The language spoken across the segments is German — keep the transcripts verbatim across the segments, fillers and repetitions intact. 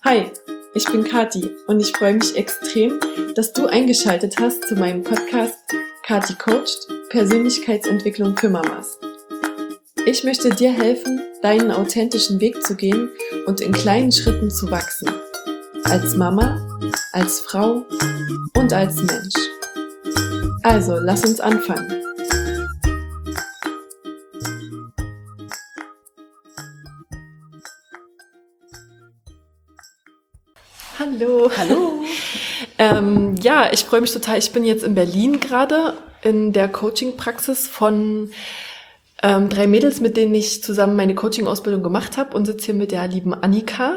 Hi, ich bin Kathi und ich freue mich extrem, dass du eingeschaltet hast zu meinem Podcast Kathi Coacht – Persönlichkeitsentwicklung für Mamas. Ich möchte dir helfen, deinen authentischen Weg zu gehen und in kleinen Schritten zu wachsen. Als Mama, als Frau und als Mensch. Also, lass uns anfangen. Hallo. Hallo. ähm, ja, ich freue mich total. Ich bin jetzt in Berlin gerade in der Coaching-Praxis von ähm, drei Mädels, mit denen ich zusammen meine Coaching-Ausbildung gemacht habe und sitze hier mit der lieben Annika.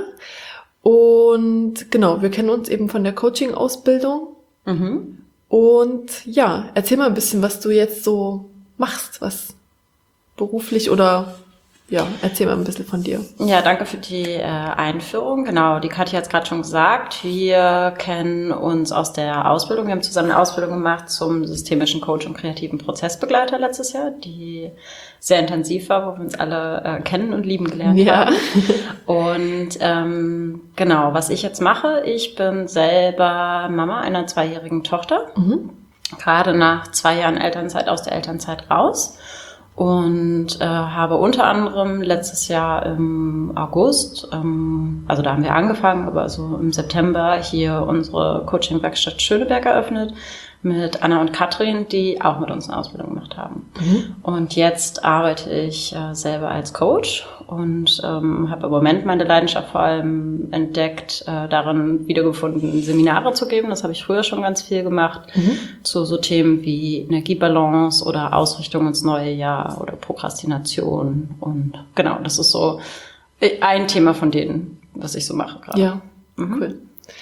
Und genau, wir kennen uns eben von der Coaching-Ausbildung. Mhm. Und ja, erzähl mal ein bisschen, was du jetzt so machst, was beruflich oder... Ja, erzähl mal ein bisschen von dir. Ja, danke für die äh, Einführung. Genau, die Kathi hat es gerade schon gesagt. Wir kennen uns aus der Ausbildung. Wir haben zusammen eine Ausbildung gemacht zum systemischen Coach und kreativen Prozessbegleiter letztes Jahr, die sehr intensiv war, wo wir uns alle äh, kennen und lieben gelernt Ja. haben. Und ähm, genau, was ich jetzt mache, ich bin selber Mama einer zweijährigen Tochter, Mhm. gerade nach zwei Jahren Elternzeit aus der Elternzeit raus. Und äh, habe unter anderem letztes Jahr im August, ähm, also da haben wir angefangen, aber so im September hier unsere Coaching-Werkstatt Schöneberg eröffnet mit Anna und Katrin, die auch mit uns eine Ausbildung gemacht haben. Mhm. Und jetzt arbeite ich äh, selber als Coach und ähm, habe im Moment meine Leidenschaft vor allem entdeckt, äh, darin wiedergefunden, Seminare zu geben. Das habe ich früher schon ganz viel gemacht, Mhm. zu so Themen wie Energiebalance oder Ausrichtung ins neue Jahr oder Prokrastination. Und genau, das ist so ein Thema von denen, was ich so mache gerade. Ja, Mhm. cool.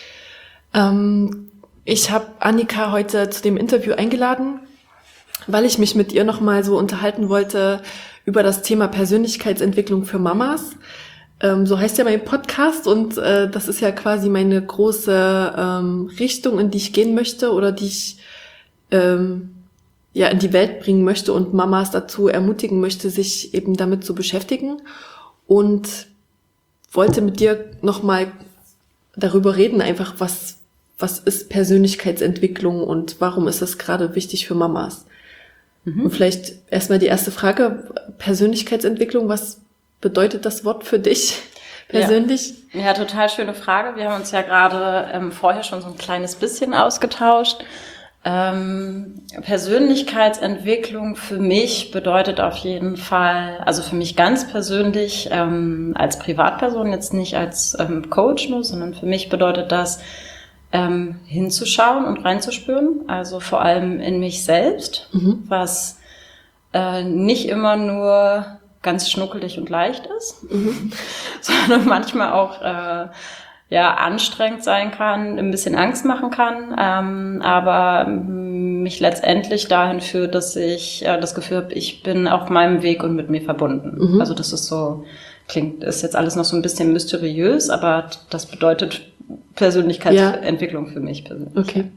Ähm, ich habe Annika heute zu dem Interview eingeladen, weil ich mich mit ihr nochmal so unterhalten wollte über das Thema Persönlichkeitsentwicklung für Mamas. Ähm, so heißt ja mein Podcast und äh, das ist ja quasi meine große ähm, Richtung, in die ich gehen möchte oder die ich ähm, ja in die Welt bringen möchte und Mamas dazu ermutigen möchte, sich eben damit zu beschäftigen. Und wollte mit dir nochmal darüber reden, einfach was was ist Persönlichkeitsentwicklung und warum ist das gerade wichtig für Mamas? Mhm. Und vielleicht erstmal die erste Frage, Persönlichkeitsentwicklung, was bedeutet das Wort für dich persönlich? Ja, ja, total schöne Frage. Wir haben uns ja gerade ähm, vorher schon so ein kleines bisschen ausgetauscht. Ähm, Persönlichkeitsentwicklung für mich bedeutet auf jeden Fall, also für mich ganz persönlich ähm, als Privatperson, jetzt nicht als ähm, Coach nur, sondern für mich bedeutet das, ähm, hinzuschauen und reinzuspüren, also vor allem in mich selbst, Mhm. was äh, nicht immer nur ganz schnuckelig und leicht ist, Mhm. sondern manchmal auch äh, ja anstrengend sein kann, ein bisschen Angst machen kann, ähm, aber mich letztendlich dahin führt, dass ich äh, das Gefühl habe, ich bin auf meinem Weg und mit mir verbunden. Mhm. Also das ist so, klingt, ist jetzt alles noch so ein bisschen mysteriös, aber das bedeutet Persönlichkeitsentwicklung ja. Für mich persönlich. Okay.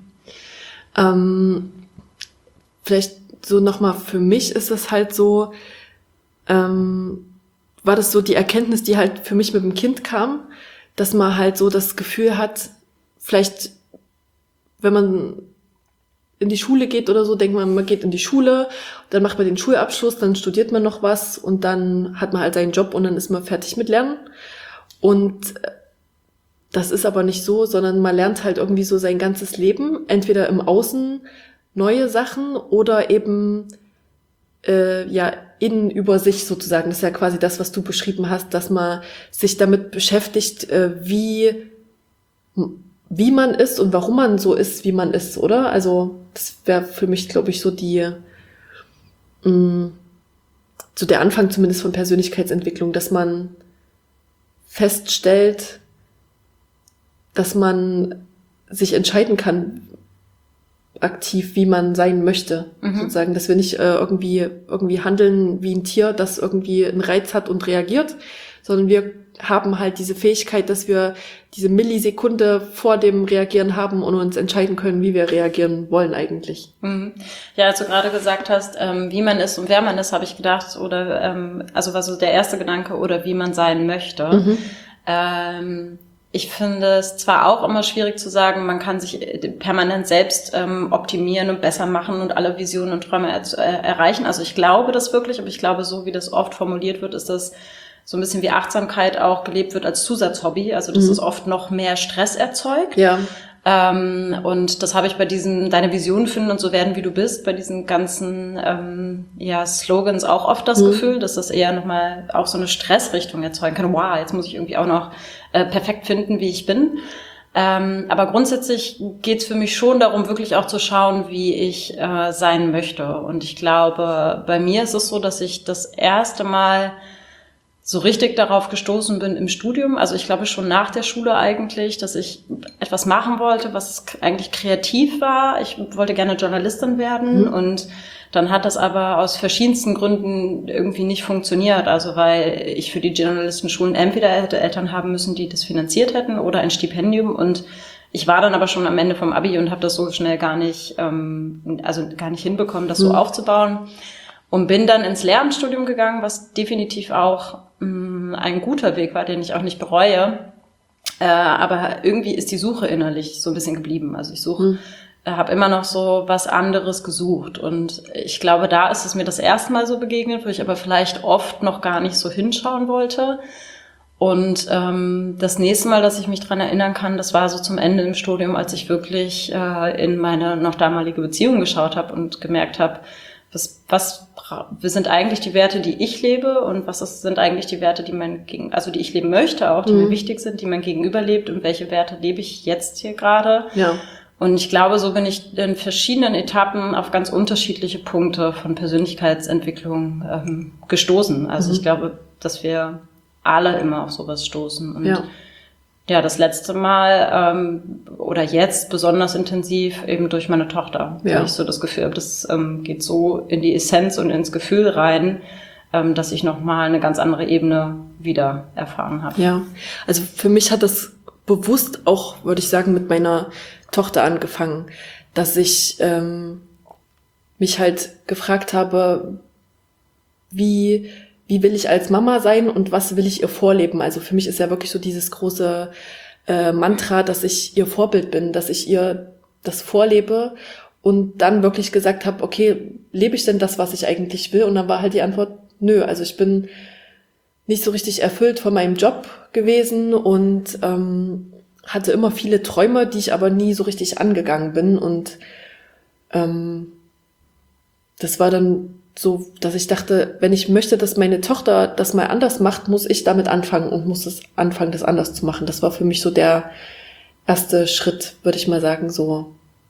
Ähm, vielleicht so nochmal für mich ist es halt so, ähm, war das so die Erkenntnis, die halt für mich mit dem Kind kam, dass man halt so das Gefühl hat, vielleicht, wenn man in die Schule geht oder so, denkt man, man geht in die Schule, dann macht man den Schulabschluss, dann studiert man noch was und dann hat man halt seinen Job und dann ist man fertig mit Lernen. Und das ist aber nicht so, sondern man lernt halt irgendwie so sein ganzes Leben, entweder im Außen neue Sachen oder eben äh, ja innen über sich sozusagen. Das ist ja quasi das, was du beschrieben hast, dass man sich damit beschäftigt, äh, wie wie man ist und warum man so ist, wie man ist, oder? Also das wäre für mich, glaube ich, so die mh, so der Anfang zumindest von Persönlichkeitsentwicklung, dass man feststellt, dass man sich entscheiden kann, aktiv, wie man sein möchte, mhm. sozusagen, dass wir nicht äh, irgendwie irgendwie handeln wie ein Tier, das irgendwie einen Reiz hat und reagiert, sondern wir haben halt diese Fähigkeit, dass wir diese Millisekunde vor dem Reagieren haben und uns entscheiden können, wie wir reagieren wollen eigentlich. Mhm. Ja, als du gerade gesagt hast, ähm, wie man ist und wer man ist, habe ich gedacht, oder ähm, also war so der erste Gedanke, oder wie man sein möchte. Mhm. Ähm, ich finde es zwar auch immer schwierig zu sagen, man kann sich permanent selbst ähm, optimieren und besser machen und alle Visionen und Träume er, äh, erreichen. Also ich glaube das wirklich, aber ich glaube, so wie das oft formuliert wird, ist das so ein bisschen wie Achtsamkeit auch gelebt wird als Zusatzhobby. Also dass Mhm. es oft noch mehr Stress erzeugt. Ja. Ähm, und das habe ich bei diesen, deine Vision finden und so werden, wie du bist, bei diesen ganzen ähm, ja, Slogans auch oft das mhm. Gefühl, dass das eher nochmal auch so eine Stressrichtung erzeugen kann. Wow, jetzt muss ich irgendwie auch noch äh, perfekt finden, wie ich bin. Ähm, aber grundsätzlich geht's für mich schon darum, wirklich auch zu schauen, wie ich äh, sein möchte. Und ich glaube, bei mir ist es so, dass ich das erste Mal so richtig darauf gestoßen bin im Studium, also ich glaube schon nach der Schule eigentlich, dass ich etwas machen wollte, was eigentlich kreativ war. Ich wollte gerne Journalistin werden mhm. und dann hat das aber aus verschiedensten Gründen irgendwie nicht funktioniert. Also weil ich für die Journalistenschulen entweder hätte Eltern haben müssen, die das finanziert hätten oder ein Stipendium und ich war dann aber schon am Ende vom Abi und habe das so schnell gar nicht, ähm, also gar nicht hinbekommen, das mhm. so aufzubauen. Und bin dann ins Lehramtsstudium gegangen, was definitiv auch mh, ein guter Weg war, den ich auch nicht bereue. Äh, aber irgendwie ist die Suche innerlich so ein bisschen geblieben. Also ich suche, mhm. äh, habe immer noch so was anderes gesucht. Und ich glaube, da ist es mir das erste Mal so begegnet, wo ich aber vielleicht oft noch gar nicht so hinschauen wollte. Und ähm, das nächste Mal, dass ich mich dran erinnern kann, das war so zum Ende im Studium, als ich wirklich äh, in meine noch damalige Beziehung geschaut habe und gemerkt habe, Was, was sind eigentlich die Werte, die ich lebe und was sind eigentlich die Werte, die man gegen, also die ich leben möchte auch, die mhm. mir wichtig sind, die mein Gegenüber lebt und welche Werte lebe ich jetzt hier gerade? Ja. Und ich glaube, so bin ich in verschiedenen Etappen auf ganz unterschiedliche Punkte von Persönlichkeitsentwicklung ähm, gestoßen. Also mhm. ich glaube, dass wir alle immer auf sowas stoßen und ja. Ja, das letzte Mal ähm, oder jetzt besonders intensiv eben durch meine Tochter. Ja. Weil ich so das Gefühl habe, das ähm, geht so in die Essenz und ins Gefühl rein, ähm, dass ich nochmal eine ganz andere Ebene wieder erfahren habe. Ja, also für mich hat das bewusst auch, würde ich sagen, mit meiner Tochter angefangen, dass ich ähm, mich halt gefragt habe, wie... wie will ich als Mama sein und was will ich ihr vorleben? Also für mich ist ja wirklich so dieses große äh, Mantra, dass ich ihr Vorbild bin, dass ich ihr das vorlebe und dann wirklich gesagt habe, okay, lebe ich denn das, was ich eigentlich will? Und dann war halt die Antwort, nö, also ich bin nicht so richtig erfüllt von meinem Job gewesen und ähm, hatte immer viele Träume, die ich aber nie so richtig angegangen bin und ähm, das war dann so, dass ich dachte, wenn ich möchte, dass meine Tochter das mal anders macht, muss ich damit anfangen und muss es anfangen, das anders zu machen. Das war für mich so der erste Schritt, würde ich mal sagen, so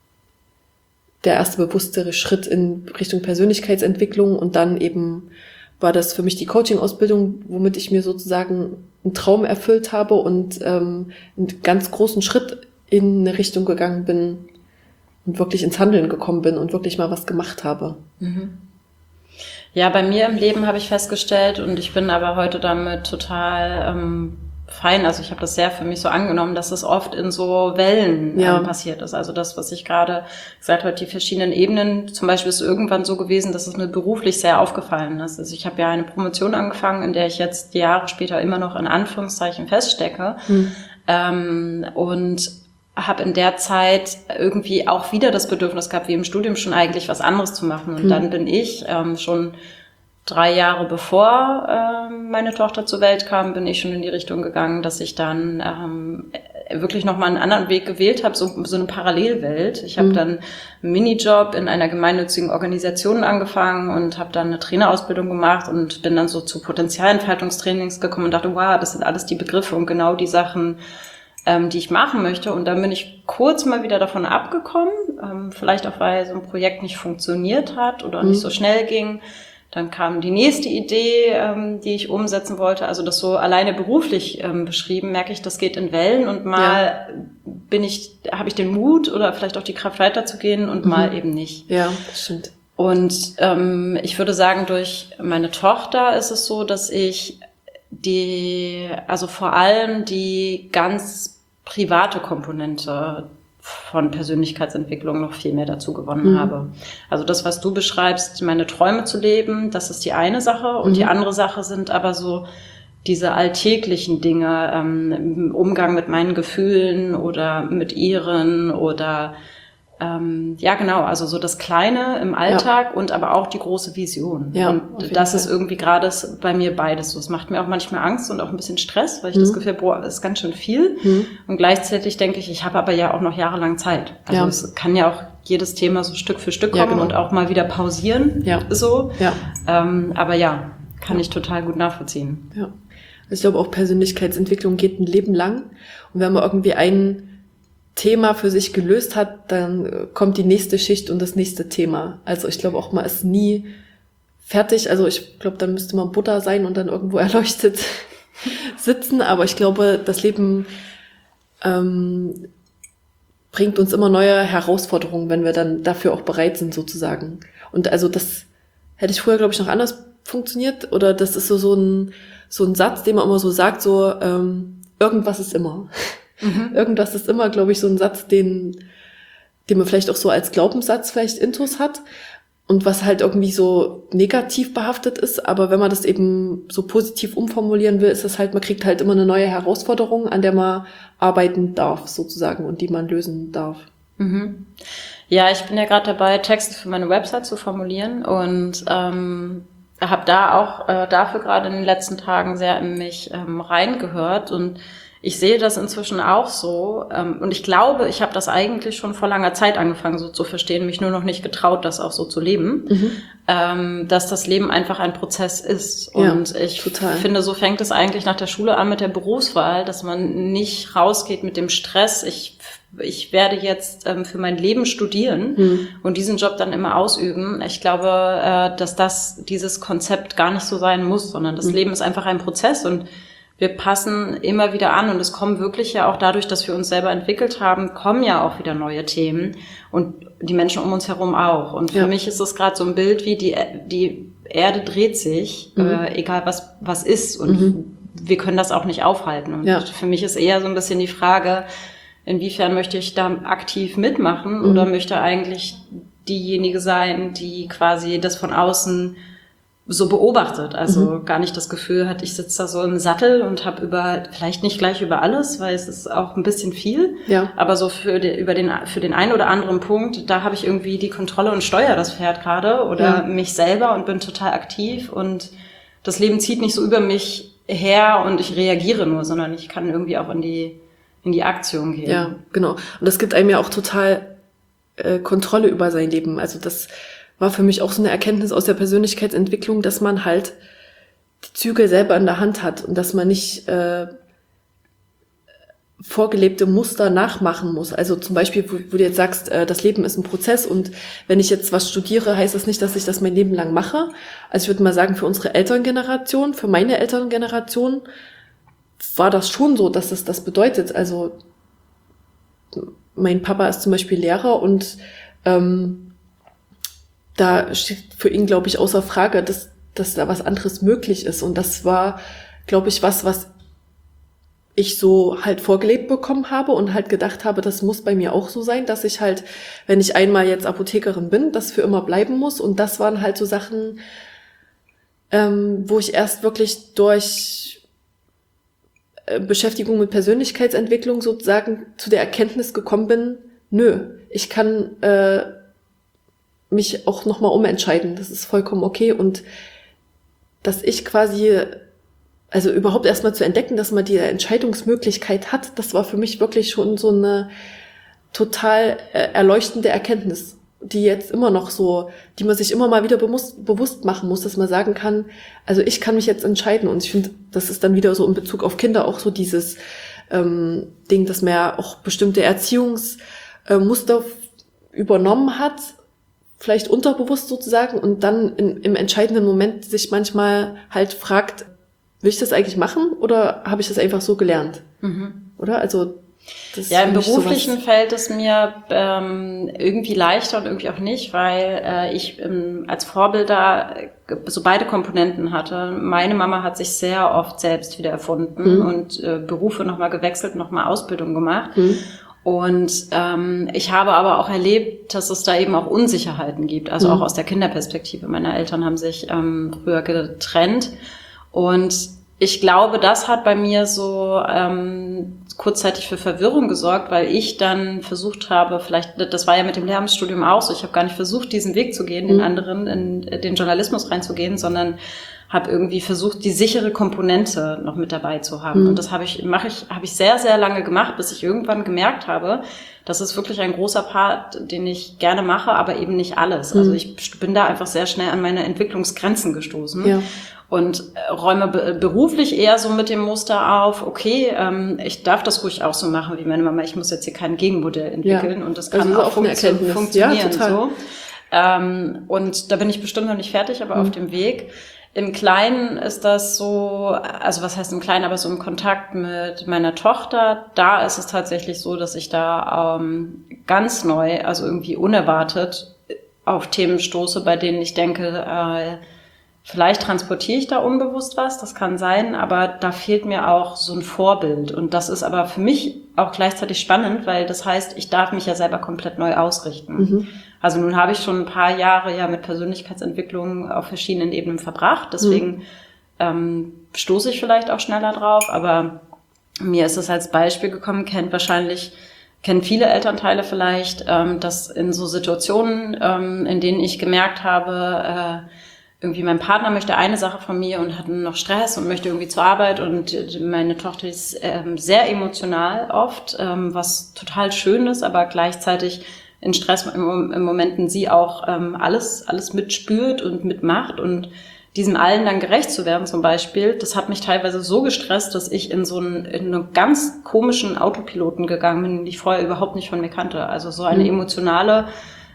der erste bewusstere Schritt in Richtung Persönlichkeitsentwicklung und dann eben war das für mich die Coaching-Ausbildung, womit ich mir sozusagen einen Traum erfüllt habe und ähm, einen ganz großen Schritt in eine Richtung gegangen bin und wirklich ins Handeln gekommen bin und wirklich mal was gemacht habe. Mhm. Ja, bei mir im Leben habe ich festgestellt und ich bin aber heute damit total ähm, fein, also ich habe das sehr für mich so angenommen, dass es oft in so Wellen ja. ähm, passiert ist. Also das, was ich gerade gesagt habe, die verschiedenen Ebenen, zum Beispiel ist es irgendwann so gewesen, dass es mir beruflich sehr aufgefallen ist. Also ich habe ja eine Promotion angefangen, in der ich jetzt Jahre später immer noch in Anführungszeichen feststecke hm. ähm, und habe in der Zeit irgendwie auch wieder das Bedürfnis gehabt, wie im Studium schon eigentlich was anderes zu machen. Und hm. dann bin ich ähm, schon drei Jahre bevor ähm, meine Tochter zur Welt kam, bin ich schon in die Richtung gegangen, dass ich dann ähm, wirklich nochmal einen anderen Weg gewählt habe, so, so eine Parallelwelt. Ich habe hm. dann einen Minijob in einer gemeinnützigen Organisation angefangen und habe dann eine Trainerausbildung gemacht und bin dann so zu Potenzialentfaltungstrainings gekommen und dachte, wow, das sind alles die Begriffe und genau die Sachen, Ähm, die ich machen möchte. Und dann bin ich kurz mal wieder davon abgekommen, ähm, vielleicht auch, weil so ein Projekt nicht funktioniert hat oder mhm. nicht so schnell ging. Dann kam die nächste Idee, ähm, die ich umsetzen wollte. Also das so alleine beruflich ähm, beschrieben, merke ich, das geht in Wellen und mal ja. bin ich, habe ich den Mut oder vielleicht auch die Kraft weiterzugehen und mhm. mal eben nicht. Ja, das stimmt. Und ähm, ich würde sagen, durch meine Tochter ist es so, dass ich die, also vor allem die ganz private Komponente von Persönlichkeitsentwicklung noch viel mehr dazu gewonnen mhm. habe. Also das, was du beschreibst, meine Träume zu leben, das ist die eine Sache. Und mhm. die andere Sache sind aber so diese alltäglichen Dinge, ähm, im Umgang mit meinen Gefühlen oder mit ihren oder ähm, ja genau, also so das Kleine im Alltag ja. und aber auch die große Vision. Ja, und das Fall. Ist irgendwie gerade bei mir beides so. Es macht mir auch manchmal Angst und auch ein bisschen Stress, weil ich mhm. das Gefühl habe, boah, das ist ganz schön viel. Mhm. Und gleichzeitig denke ich, ich habe aber ja auch noch jahrelang Zeit. Also ja. es kann ja auch jedes Thema so Stück für Stück kommen ja, genau. und auch mal wieder pausieren. Ja. So. Ja. Ähm, aber ja, kann ja. ich total gut nachvollziehen. Ja. Also ich glaube auch Persönlichkeitsentwicklung geht ein Leben lang. Und wenn man irgendwie ein Thema für sich gelöst hat, dann kommt die nächste Schicht und das nächste Thema. Also ich glaube auch, man ist nie fertig. Also ich glaube, dann müsste man Buddha sein und dann irgendwo erleuchtet sitzen. Aber ich glaube, das Leben ähm, bringt uns immer neue Herausforderungen, wenn wir dann dafür auch bereit sind, sozusagen. Und also das hätte ich früher, glaube ich, noch anders funktioniert. Oder das ist so so ein so ein Satz, den man immer so sagt, so ähm, irgendwas ist immer. Mhm. Irgendwas ist immer, glaube ich, so ein Satz, den, den man vielleicht auch so als Glaubenssatz vielleicht intus hat und was halt irgendwie so negativ behaftet ist. Aber wenn man das eben so positiv umformulieren will, ist es halt, man kriegt halt immer eine neue Herausforderung, an der man arbeiten darf, sozusagen, und die man lösen darf. Mhm. Ja, ich bin ja gerade dabei, Texte für meine Website zu formulieren und ähm, habe da auch äh, dafür gerade in den letzten Tagen sehr in mich ähm, reingehört und ich sehe das inzwischen auch so ähm, und ich glaube, ich habe das eigentlich schon vor langer Zeit angefangen so zu verstehen, mich nur noch nicht getraut, das auch so zu leben, mhm. ähm, dass das Leben einfach ein Prozess ist. Und ja, ich total. finde, so fängt es eigentlich nach der Schule an mit der Berufswahl, dass man nicht rausgeht mit dem Stress, ich ich werde jetzt ähm, für mein Leben studieren mhm. und diesen Job dann immer ausüben. Ich glaube, äh, dass das dieses Konzept gar nicht so sein muss, sondern das mhm. Leben ist einfach ein Prozess und wir passen immer wieder an und es kommen wirklich ja auch dadurch, dass wir uns selber entwickelt haben, kommen ja auch wieder neue Themen und die Menschen um uns herum auch. Und für ja. mich ist es gerade so ein Bild wie die die Erde dreht sich, mhm. äh, egal was was ist und mhm. wir können das auch nicht aufhalten. Und ja. für mich ist eher so ein bisschen die Frage, inwiefern möchte ich da aktiv mitmachen mhm. oder möchte eigentlich diejenige sein, die quasi das von außen so beobachtet, also mhm. gar nicht das Gefühl hat, ich sitze da so im Sattel und habe über, vielleicht nicht gleich über alles, weil es ist auch ein bisschen viel, ja. aber so für den, über den, für den einen oder anderen Punkt, da habe ich irgendwie die Kontrolle und steuere das Pferd gerade oder ja. mich selber und bin total aktiv und das Leben zieht nicht so über mich her und ich reagiere nur, sondern ich kann irgendwie auch in die, in die Aktion gehen. Ja, genau. Und das gibt einem ja auch total äh, Kontrolle über sein Leben. Also das war für mich auch so eine Erkenntnis aus der Persönlichkeitsentwicklung, dass man halt die Zügel selber in der Hand hat und dass man nicht äh, vorgelebte Muster nachmachen muss. Also zum Beispiel, wo, wo du jetzt sagst, äh, das Leben ist ein Prozess und wenn ich jetzt was studiere, heißt das nicht, dass ich das mein Leben lang mache. Also ich würde mal sagen, für unsere Elterngeneration, für meine Elterngeneration war das schon so, dass es das bedeutet. Also mein Papa ist zum Beispiel Lehrer und ähm, da steht für ihn, glaube ich, außer Frage, dass, dass da was anderes möglich ist. Und das war, glaube ich, was, was ich so halt vorgelebt bekommen habe und halt gedacht habe, das muss bei mir auch so sein, dass ich halt, wenn ich einmal jetzt Apothekerin bin, das für immer bleiben muss. Und das waren halt so Sachen, ähm, wo ich erst wirklich durch äh, Beschäftigung mit Persönlichkeitsentwicklung sozusagen zu der Erkenntnis gekommen bin, nö, ich kann äh, mich auch nochmal umentscheiden. Das ist vollkommen okay. Und dass ich quasi, also überhaupt erstmal zu entdecken, dass man die Entscheidungsmöglichkeit hat, das war für mich wirklich schon so eine total äh, erleuchtende Erkenntnis, die jetzt immer noch so, die man sich immer mal wieder bewusst, bewusst machen muss, dass man sagen kann, also ich kann mich jetzt entscheiden. Und ich finde, das ist dann wieder so in Bezug auf Kinder auch so dieses ähm, Ding, dass man ja auch bestimmte Erziehungsmuster äh, übernommen hat, vielleicht unterbewusst sozusagen, und dann in, im entscheidenden Moment sich manchmal halt fragt, will ich das eigentlich machen oder habe ich das einfach so gelernt? Mhm. Oder? Also das ja, im beruflichen fällt es mir ähm, irgendwie leichter und irgendwie auch nicht, weil äh, ich ähm, als Vorbilder so beide Komponenten hatte. Meine Mama hat sich sehr oft selbst wieder erfunden mhm. und äh, Berufe nochmal gewechselt, nochmal Ausbildung gemacht. Mhm. Und ähm, ich habe aber auch erlebt, dass es da eben auch Unsicherheiten gibt, also mhm. auch aus der Kinderperspektive. Meine Eltern haben sich ähm, früher getrennt und ich glaube, das hat bei mir so ähm, kurzzeitig für Verwirrung gesorgt, weil ich dann versucht habe, vielleicht, das war ja mit dem Lehramtsstudium auch so, ich habe gar nicht versucht, diesen Weg zu gehen, den anderen, in den Journalismus reinzugehen, sondern habe irgendwie versucht, die sichere Komponente noch mit dabei zu haben. Mhm. Und das habe ich, mache ich, habe ich sehr, sehr lange gemacht, bis ich irgendwann gemerkt habe, das ist wirklich ein großer Part, den ich gerne mache, aber eben nicht alles. Mhm. Also ich bin da einfach sehr schnell an meine Entwicklungsgrenzen gestoßen. Ja. Und räume be- beruflich eher so mit dem Muster auf, okay, ähm, ich darf das ruhig auch so machen wie meine Mama, ich muss jetzt hier kein Gegenmodell entwickeln ja. und das kann also auch funktio- funktionieren. Ja, total. So. Ähm, und da bin ich bestimmt noch nicht fertig, aber mhm. auf dem Weg. Im Kleinen ist das so, also was heißt im Kleinen, aber so im Kontakt mit meiner Tochter, da ist es tatsächlich so, dass ich da ähm, ganz neu, also irgendwie unerwartet auf Themen stoße, bei denen ich denke, äh, vielleicht transportiere ich da unbewusst was, das kann sein, aber da fehlt mir auch so ein Vorbild. Und das ist aber für mich auch gleichzeitig spannend, weil das heißt, ich darf mich ja selber komplett neu ausrichten. Mhm. Also nun habe ich schon ein paar Jahre ja mit Persönlichkeitsentwicklung auf verschiedenen Ebenen verbracht, deswegen mhm. ähm, stoße ich vielleicht auch schneller drauf, aber mir ist es als Beispiel gekommen, kennt wahrscheinlich, kennen viele Elternteile vielleicht, ähm, dass in so Situationen, ähm, in denen ich gemerkt habe, äh, irgendwie mein Partner möchte eine Sache von mir und hat noch Stress und möchte irgendwie zur Arbeit und meine Tochter ist ähm, sehr emotional oft, ähm, was total schön ist, aber gleichzeitig in Stress im, im Momenten sie auch ähm, alles alles mitspürt und mitmacht und diesem allen dann gerecht zu werden zum Beispiel, das hat mich teilweise so gestresst, dass ich in so einen, in einen ganz komischen Autopiloten gegangen bin, den ich vorher überhaupt nicht von mir kannte. Also so eine emotionale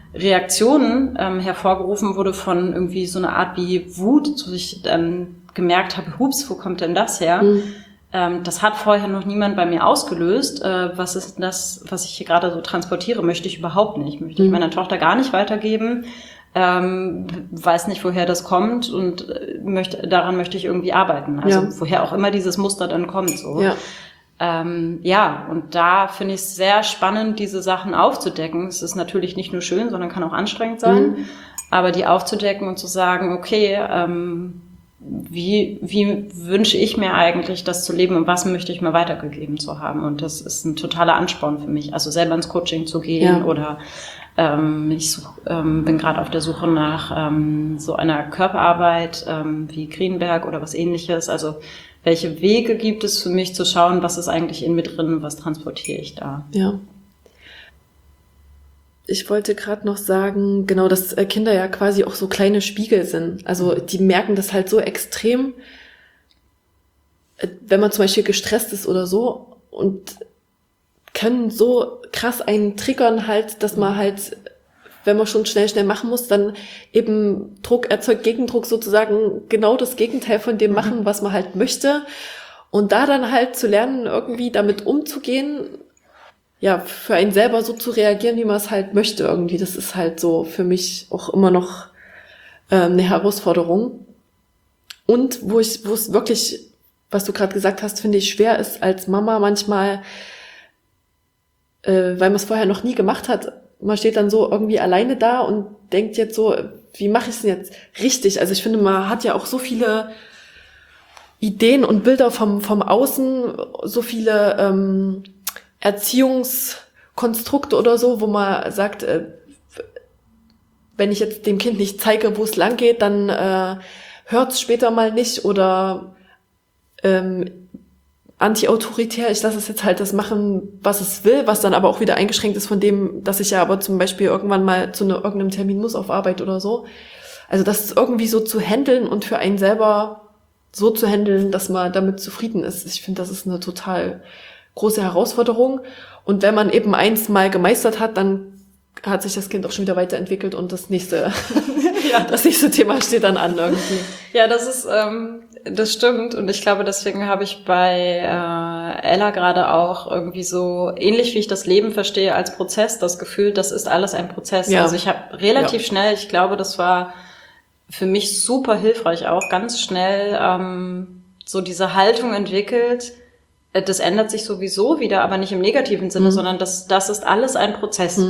Reaktionen ähm, hervorgerufen wurde von irgendwie so einer Art wie Wut, so ich dann gemerkt habe, hups, wo kommt denn das her? Mhm. Ähm, das hat vorher noch niemand bei mir ausgelöst. Äh, was ist denn das, was ich hier gerade so transportiere? Möchte ich überhaupt nicht. Möchte mhm. ich meiner Tochter gar nicht weitergeben. Ähm, weiß nicht, woher das kommt und möchte, daran möchte ich irgendwie arbeiten. Also ja. woher auch immer dieses Muster dann kommt. So. Ja. Ähm, ja, und da finde ich es sehr spannend, diese Sachen aufzudecken. Es ist natürlich nicht nur schön, sondern kann auch anstrengend sein. Mhm. Aber die aufzudecken und zu sagen, okay, ähm, wie, wie wünsche ich mir eigentlich, das zu leben und was möchte ich mir weitergegeben zu haben? Und das ist ein totaler Ansporn für mich, also selber ins Coaching zu gehen ja. oder ähm, ich such, ähm, bin gerade auf der Suche nach ähm, so einer Körperarbeit ähm, wie Greenberg oder was Ähnliches, also welche Wege gibt es für mich zu schauen, was ist eigentlich in mir drin und was transportiere ich da? Ja. Ich wollte gerade noch sagen, genau, dass Kinder ja quasi auch so kleine Spiegel sind. Also die merken das halt so extrem, wenn man zum Beispiel gestresst ist oder so und können so krass einen triggern halt, dass man halt, wenn man schon schnell, schnell machen muss, dann eben Druck erzeugt, Gegendruck sozusagen, genau das Gegenteil von dem machen, was man halt möchte. Und da dann halt zu lernen, irgendwie damit umzugehen, ja, für einen selber so zu reagieren, wie man es halt möchte irgendwie. Das ist halt so für mich auch immer noch ähm, eine Herausforderung. Und wo ich, wo es wirklich, was du gerade gesagt hast, finde ich schwer ist als Mama manchmal, äh, weil man es vorher noch nie gemacht hat, man steht dann so irgendwie alleine da und denkt jetzt so, wie mache ich es denn jetzt richtig? Also ich finde, man hat ja auch so viele Ideen und Bilder vom vom Außen, so viele ähm, Erziehungskonstrukte oder so, wo man sagt, äh, wenn ich jetzt dem Kind nicht zeige, wo es lang geht, dann äh, hört es später mal nicht oder ähm, anti-autoritär, ich lasse es jetzt halt das machen, was es will, was dann aber auch wieder eingeschränkt ist von dem, dass ich ja aber zum Beispiel irgendwann mal zu ne, irgendeinem Termin muss auf Arbeit oder so. Also das irgendwie so zu handeln und für einen selber so zu handeln, dass man damit zufrieden ist. Ich finde, das ist eine total große Herausforderung. Und wenn man eben eins mal gemeistert hat, dann hat sich das Kind auch schon wieder weiterentwickelt und das nächste, ja, das nächste Thema steht dann an irgendwie. Ja, das ist, ähm, das stimmt. Und ich glaube, deswegen habe ich bei äh, Ella gerade auch irgendwie so, ähnlich wie ich das Leben verstehe als Prozess, das Gefühl, das ist alles ein Prozess. Ja. Also ich habe relativ ja. schnell, ich glaube, das war für mich super hilfreich auch, ganz schnell ähm, so diese Haltung entwickelt. Das ändert sich sowieso wieder, aber nicht im negativen Sinne, mhm. sondern das, das ist alles ein Prozess. Mhm.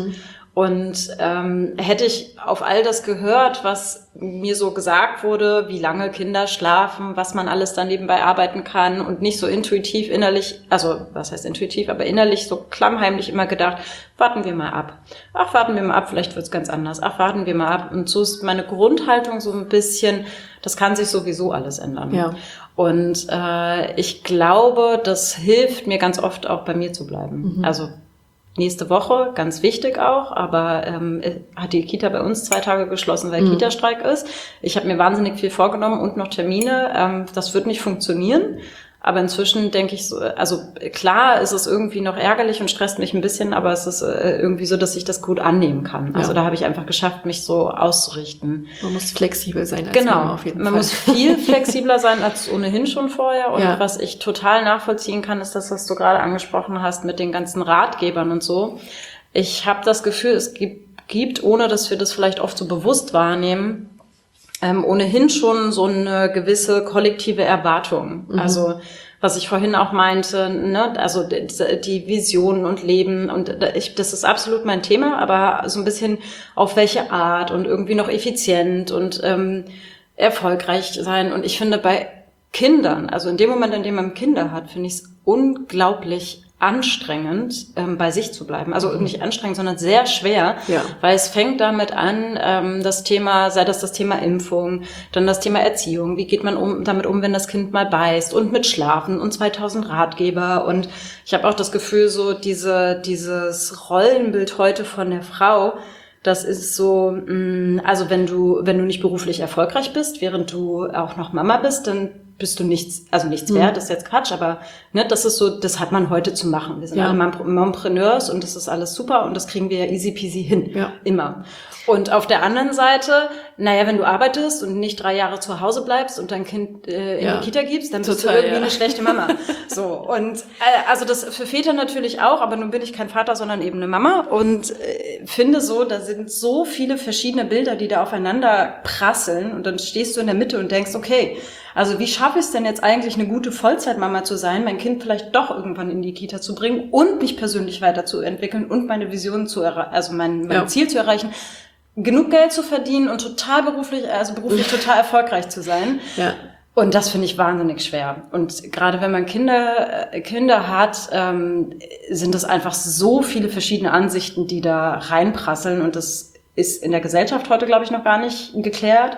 Und ähm, hätte ich auf all das gehört, was mir so gesagt wurde, wie lange Kinder schlafen, was man alles dann nebenbei arbeiten kann und nicht so intuitiv innerlich, also was heißt intuitiv, aber innerlich so klammheimlich immer gedacht, warten wir mal ab. Ach, warten wir mal ab, vielleicht wird's ganz anders. Ach, warten wir mal ab. Und so ist meine Grundhaltung so ein bisschen, das kann sich sowieso alles ändern. Ja. Und äh, ich glaube, das hilft mir ganz oft auch bei mir zu bleiben. Mhm. Also nächste Woche, ganz wichtig auch, aber ähm, hat die Kita bei uns zwei Tage geschlossen, weil mhm. Kita-Streik ist. Ich habe mir wahnsinnig viel vorgenommen und noch Termine. Ähm, das wird nicht funktionieren. Aber inzwischen denke ich so, also klar ist es irgendwie noch ärgerlich und stresst mich ein bisschen, aber es ist äh, irgendwie so, dass ich das gut annehmen kann. Also ja. da habe ich einfach geschafft, mich so auszurichten. Man muss flexibel sein als genau. Mama auf jeden Man Fall. muss viel flexibler sein als ohnehin schon vorher. Und ja. was ich total nachvollziehen kann, ist das, was du gerade angesprochen hast mit den ganzen Ratgebern und so. Ich habe das Gefühl, es gibt, gibt, ohne dass wir das vielleicht oft so bewusst wahrnehmen, Ähm, ohnehin schon so eine gewisse kollektive Erwartung. Mhm. Also was ich vorhin auch meinte, ne, also die, die Visionen und Leben und ich, das ist absolut mein Thema, aber so ein bisschen auf welche Art und irgendwie noch effizient und ähm, erfolgreich sein. Und ich finde bei Kindern, also in dem Moment, in dem man Kinder hat, finde ich es unglaublich anstrengend, ähm, bei sich zu bleiben. Also nicht anstrengend, sondern sehr schwer, ja. weil es fängt damit an, ähm, das Thema, sei das das Thema Impfung, dann das Thema Erziehung, wie geht man um damit um, wenn das Kind mal beißt und mit Schlafen und zweitausend Ratgeber und ich habe auch das Gefühl, so diese dieses Rollenbild heute von der Frau, das ist so, mh, also wenn du wenn du nicht beruflich erfolgreich bist, während du auch noch Mama bist, dann bist du nichts, also nichts wert, das ist jetzt Quatsch, aber ne, das ist so, das hat man heute zu machen. Wir sind ja. alle Mompreneurs und das ist alles super und das kriegen wir ja easy peasy hin, ja. immer. Und auf der anderen Seite, naja, wenn du arbeitest und nicht drei Jahre zu Hause bleibst und dein Kind äh, in ja. die Kita gibst, dann bist Total, du irgendwie ja. eine schlechte Mama. So und äh, also das für Väter natürlich auch, aber nun bin ich kein Vater, sondern eben eine Mama und äh, finde so, da sind so viele verschiedene Bilder, die da aufeinander prasseln und dann stehst du in der Mitte und denkst, okay, also wie schaffe ich es denn jetzt eigentlich, eine gute Vollzeitmama zu sein, mein Kind vielleicht doch irgendwann in die Kita zu bringen und mich persönlich weiterzuentwickeln und meine Vision zu erreichen, also mein, mein ja. Ziel zu erreichen, genug Geld zu verdienen und total beruflich, also beruflich total erfolgreich zu sein. Ja. Und das finde ich wahnsinnig schwer. Und gerade wenn man Kinder, äh, Kinder hat, ähm, sind es einfach so viele verschiedene Ansichten, die da reinprasseln und das ist in der Gesellschaft heute, glaube ich, noch gar nicht geklärt.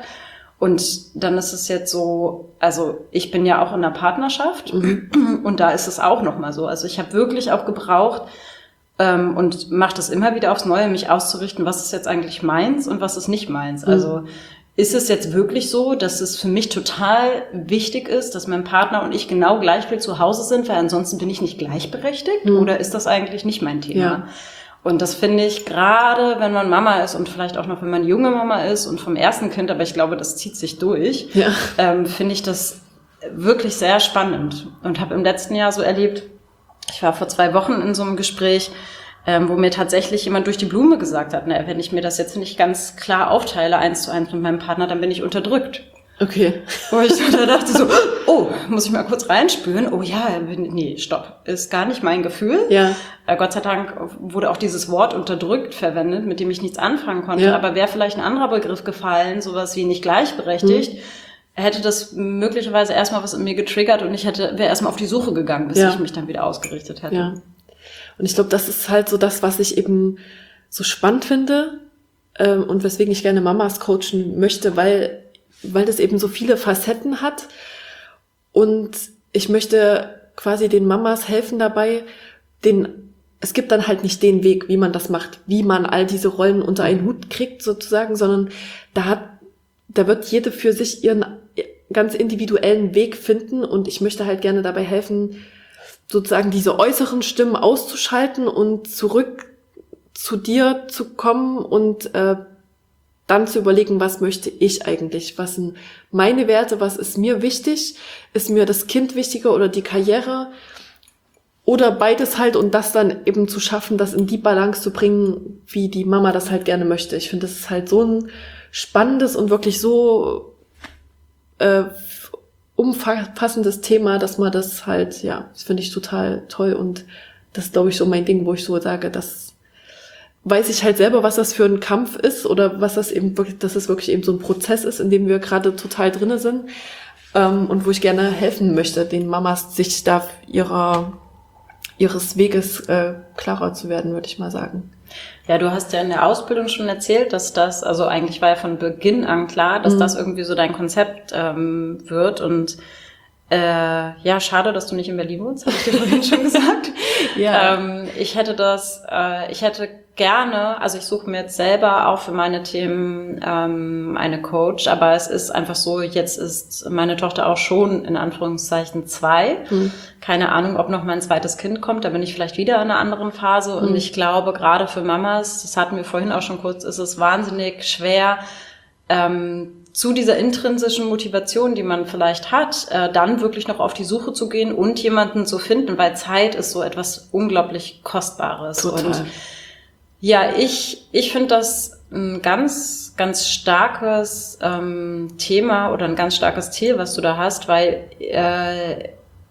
Und dann ist es jetzt so, also ich bin ja auch in einer Partnerschaft mhm. und da ist es auch nochmal so. Also ich habe wirklich auch gebraucht ähm, und mache das immer wieder aufs Neue, mich auszurichten, was ist jetzt eigentlich meins und was ist nicht meins. Mhm. Also ist es jetzt wirklich so, dass es für mich total wichtig ist, dass mein Partner und ich genau gleich viel zu Hause sind, weil ansonsten bin ich nicht gleichberechtigt? Mhm. Oder ist das eigentlich nicht mein Thema? Ja. Und das finde ich gerade, wenn man Mama ist und vielleicht auch noch, wenn man junge Mama ist und vom ersten Kind, aber ich glaube, das zieht sich durch, ja. ähm, finde ich das wirklich sehr spannend. Und habe im letzten Jahr so erlebt, ich war vor zwei Wochen in so einem Gespräch, ähm, wo mir tatsächlich jemand durch die Blume gesagt hat, na, wenn ich mir das jetzt nicht ganz klar aufteile, eins zu eins mit meinem Partner, dann bin ich unterdrückt. Okay. Wo ich so da dachte so, oh, muss ich mal kurz reinspüren. Oh ja, nee, stopp, ist gar nicht mein Gefühl. Ja. Äh, Gott sei Dank wurde auch dieses Wort unterdrückt verwendet, mit dem ich nichts anfangen konnte. Ja. Aber wäre vielleicht ein anderer Begriff gefallen, sowas wie nicht gleichberechtigt, hm. hätte das möglicherweise erstmal was in mir getriggert und ich hätte wäre erstmal auf die Suche gegangen, bis ja. ich mich dann wieder ausgerichtet hätte. Ja. Und ich glaube, das ist halt so das, was ich eben so spannend finde ähm, und weswegen ich gerne Mamas coachen möchte, weil weil das eben so viele Facetten hat und ich möchte quasi den Mamas helfen dabei, den, es gibt dann halt nicht den Weg, wie man das macht, wie man all diese Rollen unter einen Hut kriegt sozusagen, sondern da hat, da wird jede für sich ihren ganz individuellen Weg finden und ich möchte halt gerne dabei helfen, sozusagen diese äußeren Stimmen auszuschalten und zurück zu dir zu kommen und äh, dann zu überlegen, was möchte ich eigentlich, was sind meine Werte, was ist mir wichtig, ist mir das Kind wichtiger oder die Karriere oder beides halt und das dann eben zu schaffen, das in die Balance zu bringen, wie die Mama das halt gerne möchte. Ich finde, das ist halt so ein spannendes und wirklich so äh, umfassendes Thema, dass man das halt, ja, das finde ich total toll und das ist, glaube ich, so mein Ding, wo ich so sage, das weiß ich halt selber, was das für ein Kampf ist oder was das eben wirklich, dass es wirklich eben so ein Prozess ist, in dem wir gerade total drinne sind, ähm, und wo ich gerne helfen möchte, den Mamas sich da ihrer, ihres Weges äh, klarer zu werden, würde ich mal sagen. Ja, du hast ja in der Ausbildung schon erzählt, dass das, also eigentlich war ja von Beginn an klar, dass mhm. das irgendwie so dein Konzept ähm, wird und Äh, ja, schade, dass du nicht in Berlin wohnst, habe ich dir vorhin schon gesagt. Ja. Ähm, ich hätte das, äh, ich hätte gerne, also ich suche mir jetzt selber auch für meine Themen ähm, eine Coach, aber es ist einfach so, jetzt ist meine Tochter auch schon in Anführungszeichen zwei. Mhm. Keine Ahnung, ob noch mein zweites Kind kommt, da bin ich vielleicht wieder in einer anderen Phase. Mhm. Und ich glaube, gerade für Mamas, das hatten wir vorhin auch schon kurz, ist es wahnsinnig schwer, ähm, zu dieser intrinsischen Motivation, die man vielleicht hat, äh, dann wirklich noch auf die Suche zu gehen und jemanden zu finden, weil Zeit ist so etwas unglaublich Kostbares. Total. Und ja, ich ich finde das ein ganz, ganz starkes ähm, Thema oder ein ganz starkes Ziel, was du da hast, weil äh,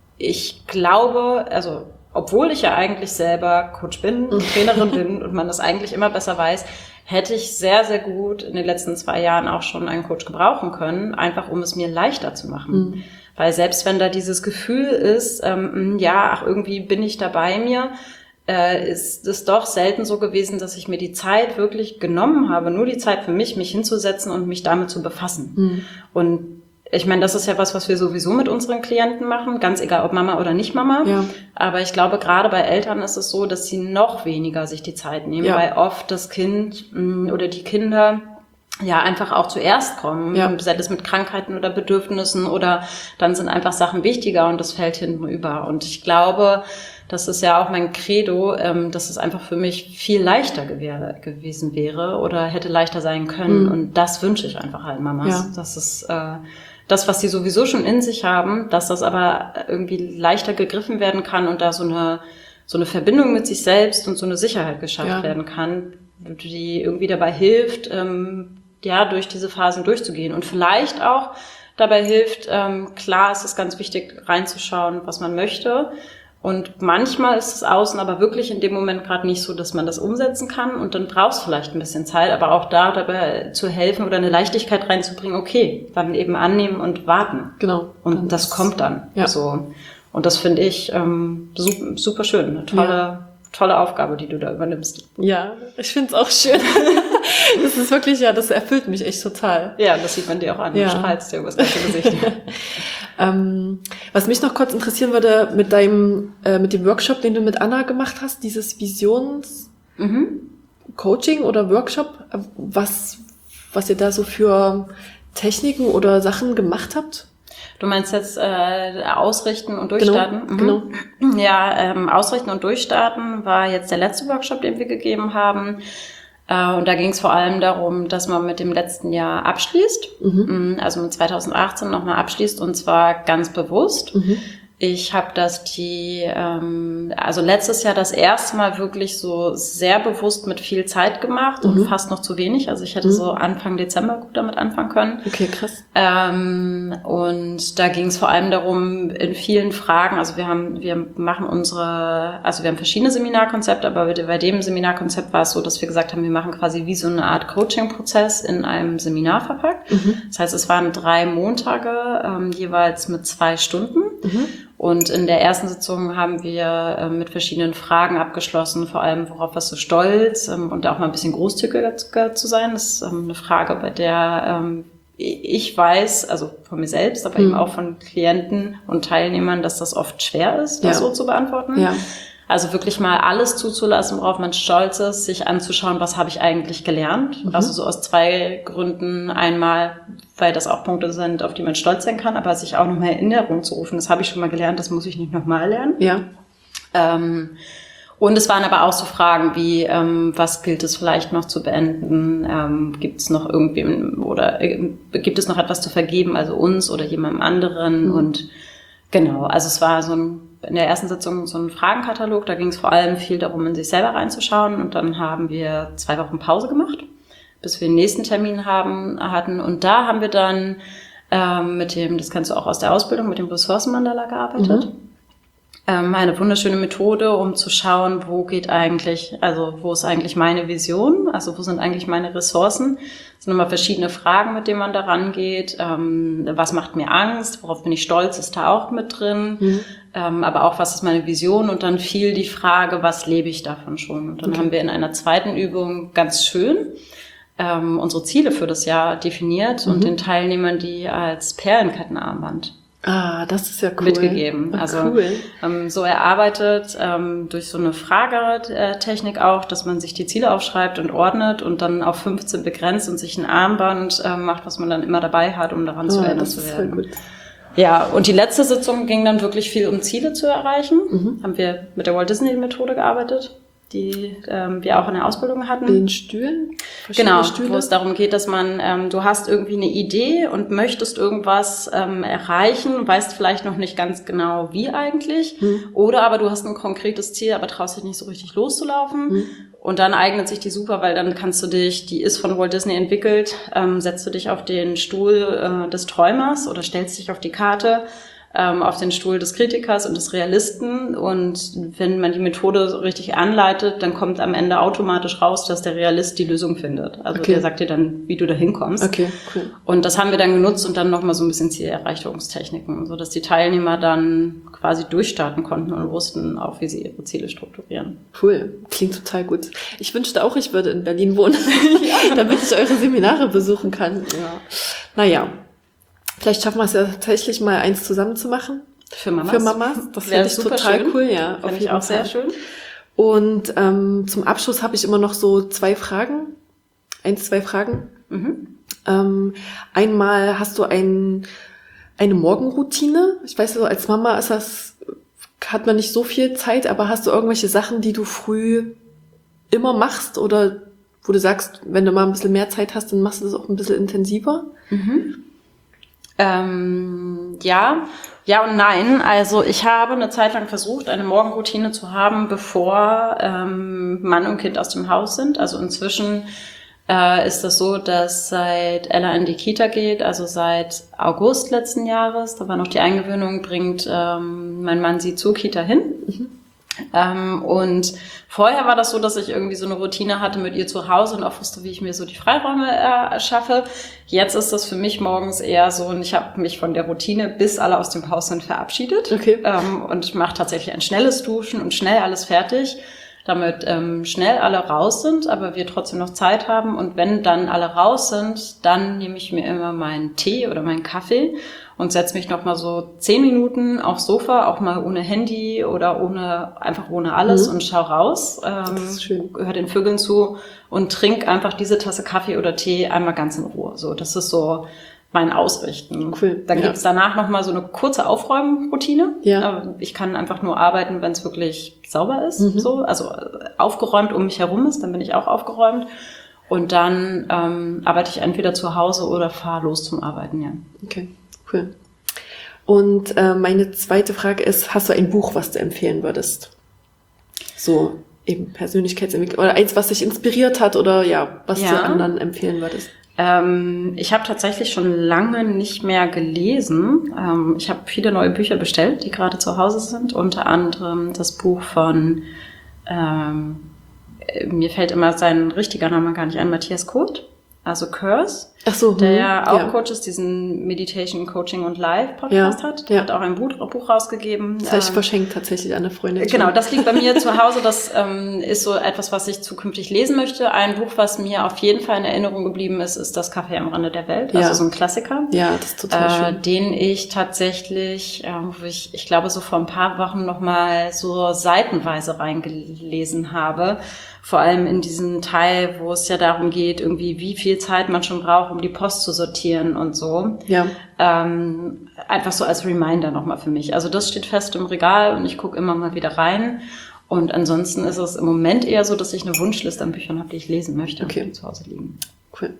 ich glaube, also obwohl ich ja eigentlich selber Coach bin und Trainerin bin und man das eigentlich immer besser weiß, hätte ich sehr, sehr gut in den letzten zwei Jahren auch schon einen Coach gebrauchen können, einfach um es mir leichter zu machen. Mhm. Weil selbst wenn da dieses Gefühl ist, ähm, ja, ach, irgendwie bin ich da bei mir, äh, ist es doch selten so gewesen, dass ich mir die Zeit wirklich genommen habe, nur die Zeit für mich, mich hinzusetzen und mich damit zu befassen. Mhm. Und ich meine, das ist ja was, was wir sowieso mit unseren Klienten machen, ganz egal, ob Mama oder nicht Mama. Ja. Aber ich glaube, gerade bei Eltern ist es so, dass sie noch weniger sich die Zeit nehmen, ja. weil oft das Kind mh, oder die Kinder ja einfach auch zuerst kommen, ja. sei es mit Krankheiten oder Bedürfnissen oder dann sind einfach Sachen wichtiger und das fällt hinten über. Und ich glaube, das ist ja auch mein Credo, ähm, dass es einfach für mich viel leichter gew- gewesen wäre oder hätte leichter sein können. Mhm. Und das wünsche ich einfach halt Mamas, ja. dass es äh, das, was sie sowieso schon in sich haben, dass das aber irgendwie leichter gegriffen werden kann und da so eine so eine Verbindung mit sich selbst und so eine Sicherheit geschafft ja. werden kann, die irgendwie dabei hilft, ähm, ja, durch diese Phasen durchzugehen und vielleicht auch dabei hilft, ähm, klar, es ist ganz wichtig, reinzuschauen, was man möchte. Und manchmal ist es außen aber wirklich in dem Moment gerade nicht so, dass man das umsetzen kann und dann brauchst du vielleicht ein bisschen Zeit, aber auch da dabei zu helfen oder eine Leichtigkeit reinzubringen, okay, dann eben annehmen und warten. Genau. Und das kommt dann. Ja. So. Und das finde ich ähm, super, super schön, eine tolle, ja. tolle Aufgabe, die du da übernimmst. Ja, ich finde es auch schön. Das ist wirklich, ja, das erfüllt mich echt total. Ja, das sieht man dir auch an. Ja. Du strahlst dir über das ganze Gesicht. ähm, was mich noch kurz interessieren würde, mit deinem, äh, mit dem Workshop, den du mit Anna gemacht hast, dieses Visions mhm. Coaching oder Workshop, was, was ihr da so für Techniken oder Sachen gemacht habt? Du meinst jetzt äh, Ausrichten und Durchstarten? Genau, mhm. genau. Ja, ähm, Ausrichten und Durchstarten war jetzt der letzte Workshop, den wir gegeben haben. Äh, und da ging es vor allem darum, dass man mit dem letzten Jahr abschließt. Mhm. Also mit zweitausendachtzehn nochmal abschließt und zwar ganz bewusst. Mhm. Ich habe das die, ähm, also letztes Jahr das erste Mal wirklich so sehr bewusst mit viel Zeit gemacht und mhm. fast noch zu wenig. Also ich hätte mhm. so Anfang Dezember gut damit anfangen können. Okay, krass. Ähm, und da ging es vor allem darum, in vielen Fragen, also wir haben, wir machen unsere, also wir haben verschiedene Seminarkonzepte, aber bei dem Seminarkonzept war es so, dass wir gesagt haben, wir machen quasi wie so eine Art Coaching-Prozess in einem Seminar verpackt. Mhm. Das heißt, es waren drei Montage, ähm, jeweils mit zwei Stunden. Mhm. Und in der ersten Sitzung haben wir äh, mit verschiedenen Fragen abgeschlossen, vor allem, worauf warst du stolz ähm, und auch mal ein bisschen großzügiger zu sein. Das ist ähm, eine Frage, bei der ähm, ich weiß, also von mir selbst, aber mhm. eben auch von Klienten und Teilnehmern, dass das oft schwer ist, das ja. so zu beantworten. Ja. Also wirklich mal alles zuzulassen, worauf man stolz ist, sich anzuschauen, was habe ich eigentlich gelernt. Mhm. Also so aus zwei Gründen. Einmal, weil das auch Punkte sind, auf die man stolz sein kann, aber sich auch nochmal in Erinnerung zu rufen. Das habe ich schon mal gelernt, das muss ich nicht nochmal lernen. Ja. Ähm, und es waren aber auch so Fragen wie, ähm, was gilt es vielleicht noch zu beenden? Ähm, gibt es noch irgendwie oder äh, gibt es noch etwas zu vergeben, also uns oder jemandem anderen? Mhm. Und genau, also es war so ein in der ersten Sitzung so ein Fragenkatalog, da ging es vor allem viel darum, in sich selber reinzuschauen und dann haben wir zwei Wochen Pause gemacht, bis wir den nächsten Termin haben, hatten und da haben wir dann ähm, mit dem, das kennst du auch aus der Ausbildung, mit dem Ressourcenmandala gearbeitet. Mhm. ähm, eine wunderschöne Methode, um zu schauen, wo geht eigentlich, also wo ist eigentlich meine Vision, also wo sind eigentlich meine Ressourcen. Es sind immer verschiedene Fragen, mit denen man da rangeht. Ähm, was macht mir Angst? Worauf bin ich stolz? Ist da auch mit drin. Mhm. Ähm, aber auch, was ist meine Vision? Und dann fiel die Frage, was lebe ich davon schon? Und dann okay. haben wir in einer zweiten Übung ganz schön ähm, unsere Ziele für das Jahr definiert mhm. und den Teilnehmern die als Perlenkettenarmband Ah, das ist ja cool. mitgegeben. Ach, also cool. ähm, so erarbeitet ähm, durch so eine Fragetechnik auch, dass man sich die Ziele aufschreibt und ordnet und dann auf fünfzehn begrenzt und sich ein Armband äh, macht, was man dann immer dabei hat, um daran oh, zu erinnern zu werden. Das ist voll gut. Ja, und die letzte Sitzung ging dann wirklich viel um Ziele zu erreichen. Mhm. Haben wir mit der Walt Disney Methode gearbeitet, die ähm, wir auch in der Ausbildung hatten. Den Stühlen? Genau, Stühle? Wo es darum geht, dass man, ähm, du hast irgendwie eine Idee und möchtest irgendwas ähm, erreichen, weißt vielleicht noch nicht ganz genau, wie eigentlich. Hm. Oder aber du hast ein konkretes Ziel, aber traust dich nicht so richtig loszulaufen. Hm. Und dann eignet sich die super, weil dann kannst du dich, die ist von Walt Disney entwickelt, ähm, setzt du dich auf den Stuhl äh, des Träumers oder stellst dich auf die Karte, ähm, auf den Stuhl des Kritikers und des Realisten. Und wenn man die Methode richtig anleitet, dann kommt am Ende automatisch raus, dass der Realist die Lösung findet. Also okay. der sagt dir dann, wie du da hinkommst. Okay, cool. Und das haben wir dann genutzt und dann nochmal so ein bisschen Zielerreichungstechniken, so dass die Teilnehmer dann quasi durchstarten konnten und wussten auch, wie sie ihre Ziele strukturieren. Cool, klingt total gut. Ich wünschte auch, ich würde in Berlin wohnen, damit ich eure Seminare besuchen kann. Ja. Naja. Vielleicht schaffen wir es ja tatsächlich mal eins zusammen zu machen. Für Mamas. Für Mamas. Das wäre total schön. Cool, ja. Finde ich auch sehr schön. Und ähm, zum Abschluss habe ich immer noch so zwei Fragen. Eins, zwei Fragen. Mhm. Ähm, einmal hast du ein, eine Morgenroutine. Ich weiß so, als Mama ist das, hat man nicht so viel Zeit, aber hast du irgendwelche Sachen, die du früh immer machst oder wo du sagst, wenn du mal ein bisschen mehr Zeit hast, dann machst du das auch ein bisschen intensiver? Mhm. Ähm, ja, ja und nein. Also ich habe eine Zeit lang versucht, eine Morgenroutine zu haben, bevor ähm, Mann und Kind aus dem Haus sind. Also inzwischen äh, ist das so, dass seit Ella in die Kita geht, also seit August letzten Jahres, da war noch die Eingewöhnung, bringt ähm, mein Mann sie zur Kita hin. Mhm. Ähm, und vorher war das so, dass ich irgendwie so eine Routine hatte mit ihr zu Hause und auch wusste, wie ich mir so die Freiräume äh, schaffe. Jetzt ist das für mich morgens eher so, und ich habe mich von der Routine, bis alle aus dem Haus sind, verabschiedet. Okay. Ähm, und ich mache tatsächlich ein schnelles Duschen und schnell alles fertig, damit ähm, schnell alle raus sind, aber wir trotzdem noch Zeit haben. Und wenn dann alle raus sind, dann nehme ich mir immer meinen Tee oder meinen Kaffee und setze mich noch mal so zehn Minuten aufs Sofa, auch mal ohne Handy oder ohne, einfach ohne alles mhm. und schau raus, ähm, höre den Vögeln zu und trink einfach diese Tasse Kaffee oder Tee einmal ganz in Ruhe. So, das ist so mein Ausrichten. Cool. Dann ja. gibt's danach noch mal so eine kurze Aufräumroutine. Ja. Ich kann einfach nur arbeiten, wenn es wirklich sauber ist, mhm. so, also aufgeräumt um mich herum ist, dann bin ich auch aufgeräumt. Und dann ähm, arbeite ich entweder zu Hause oder fahre los zum Arbeiten, ja. Okay. Cool. Und äh, meine zweite Frage ist, hast du ein Buch, was du empfehlen würdest? So eben Persönlichkeitsentwicklung oder eins, was dich inspiriert hat oder ja, was ja. du anderen empfehlen würdest? Ähm, ich habe tatsächlich schon lange nicht mehr gelesen. Ähm, ich habe viele neue Bücher bestellt, die gerade zu Hause sind. Unter anderem das Buch von, ähm, mir fällt immer sein richtiger Name gar nicht ein, Matthias Kurt. Also Curse, Ach so, der ja auch ja. Coach ist, diesen Meditation, Coaching und Live Podcast ja, hat. Der ja. hat auch ein Buch, Buch rausgegeben. Das habe ich ähm, verschenkt tatsächlich an eine Freundin. Genau, das liegt bei mir zu Hause. Das ähm, ist so etwas, was ich zukünftig lesen möchte. Ein Buch, was mir auf jeden Fall in Erinnerung geblieben ist, ist Das Café am Rande der Welt. Also ja. so ein Klassiker. Ja, das ist total äh, schön. Den ich tatsächlich, äh, wo ich, ich glaube, so vor ein paar Wochen nochmal so seitenweise reingelesen habe. Vor allem in diesem Teil, wo es ja darum geht, irgendwie, wie viel Zeit man schon braucht, um die Post zu sortieren und so. Ja. Ähm, einfach so als Reminder nochmal für mich. Also das steht fest im Regal und ich gucke immer mal wieder rein. Und ansonsten ist es im Moment eher so, dass ich eine Wunschliste an Büchern habe, die ich lesen möchte, okay. die zu Hause liegen. Cool.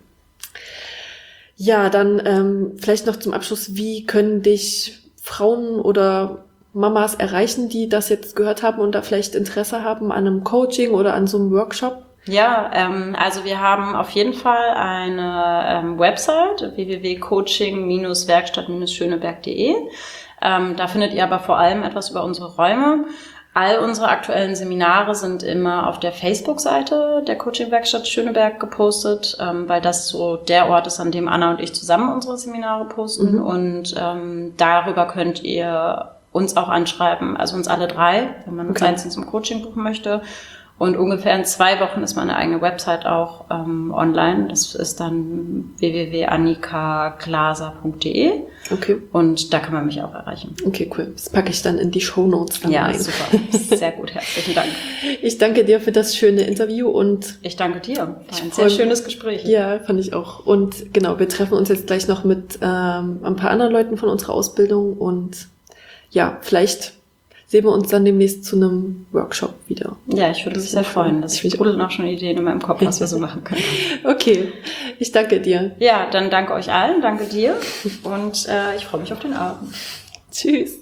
Ja, dann ähm, vielleicht noch zum Abschluss, wie können dich Frauen oder Mamas erreichen, die das jetzt gehört haben und da vielleicht Interesse haben an einem Coaching oder an so einem Workshop? Ja, ähm, also wir haben auf jeden Fall eine ähm, Website w w w punkt coaching Bindestrich werkstatt Bindestrich schöneberg punkt de. Ähm, da findet ihr aber vor allem etwas über unsere Räume. All unsere aktuellen Seminare sind immer auf der Facebook-Seite der Coaching-Werkstatt Schöneberg gepostet, ähm, weil das so der Ort ist, an dem Anna und ich zusammen unsere Seminare posten. Mhm. Und ähm, darüber könnt ihr uns auch anschreiben, also uns alle drei, wenn man uns okay. einzeln zum Coaching buchen möchte. Und ungefähr in zwei Wochen ist meine eigene Website auch ähm, online. Das ist dann w w w punkt annika glaser punkt d e. Okay. Und da kann man mich auch erreichen. Okay, cool. Das packe ich dann in die Shownotes dann ja, rein. Ja, super. Sehr gut. Herzlichen Dank. Ich danke dir für das schöne Interview und ich danke dir. War ein sehr schönes Gespräch. Ja, fand ich auch. Und genau, wir treffen uns jetzt gleich noch mit ähm, ein paar anderen Leuten von unserer Ausbildung und ja, vielleicht sehen wir uns dann demnächst zu einem Workshop wieder. Ja, ich würde mich sehr freuen. Das sprudeln auch schon Ideen in meinem Kopf, was wir so machen können. Okay, ich danke dir. Ja, dann danke euch allen, danke dir und äh, ich freue mich auf den Abend. Tschüss.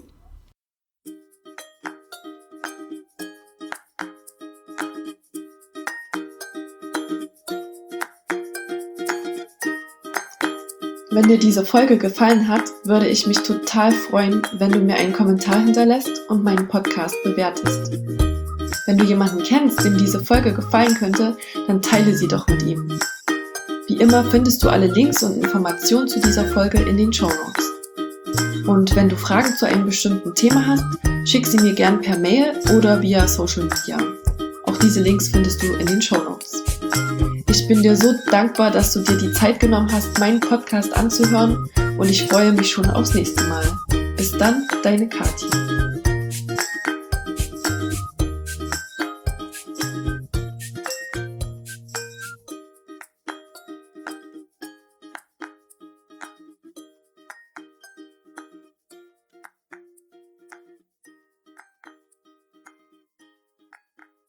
Wenn dir diese Folge gefallen hat, würde ich mich total freuen, wenn du mir einen Kommentar hinterlässt und meinen Podcast bewertest. Wenn du jemanden kennst, dem diese Folge gefallen könnte, dann teile sie doch mit ihm. Wie immer findest du alle Links und Informationen zu dieser Folge in den Shownotes. Und wenn du Fragen zu einem bestimmten Thema hast, schick sie mir gern per Mail oder via Social Media. Auch diese Links findest du in den Shownotes. Ich bin dir so dankbar, dass du dir die Zeit genommen hast, meinen Podcast anzuhören und ich freue mich schon aufs nächste Mal. Bis dann, deine Kathi.